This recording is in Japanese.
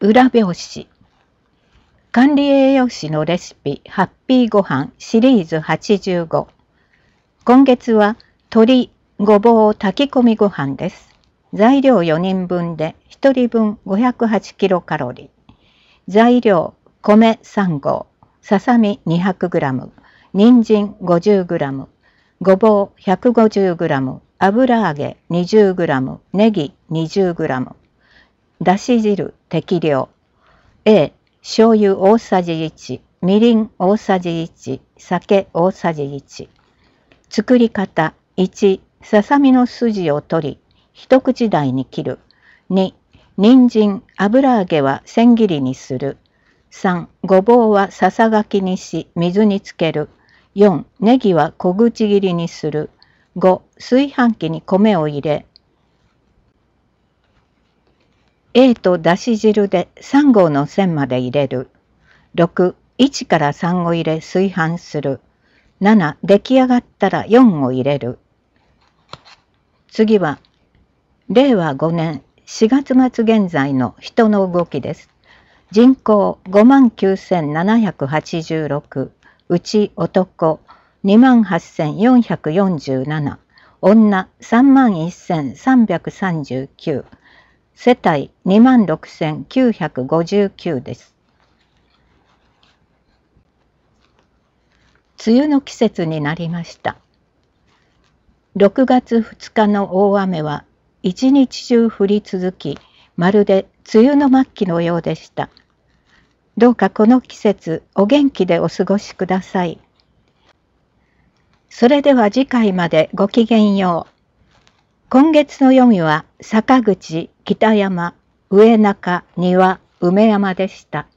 裏表紙。管理栄養士のレシピハッピーごはんシリーズ85。今月は鶏ごぼう炊き込みご飯です。材料4人分で1人分508キロカロリー。材料米3合、ささみ200グラム、人参50グラム、ごぼう150グラム、油揚げ20グラム、ネギ20グラム。だし汁適量。醤油大さじ1、みりん大さじ1、酒大さじ1。作り方1、ささみの筋を取り、一口大に切る。2、人参、油揚げは千切りにする。3、ごぼうはささがきにし、水につける。4、ネギは小口切りにする。5、炊飯器に米を入れ、とだし汁で3合の線まで入れる。6、1から3を入れ炊飯する。7、出来上がったら4を入れる。次は、令和5年4月末現在の人の動きです。人口59,786、うち男28,447、女31,339、世帯26,959です。梅雨の季節になりました。6月2日の大雨は一日中降り続き、まるで梅雨の末期のようでした。どうかこの季節お元気でお過ごしください。それでは次回までごきげんよう。今月の読みは坂口、北山、上中、庭、梅山でした。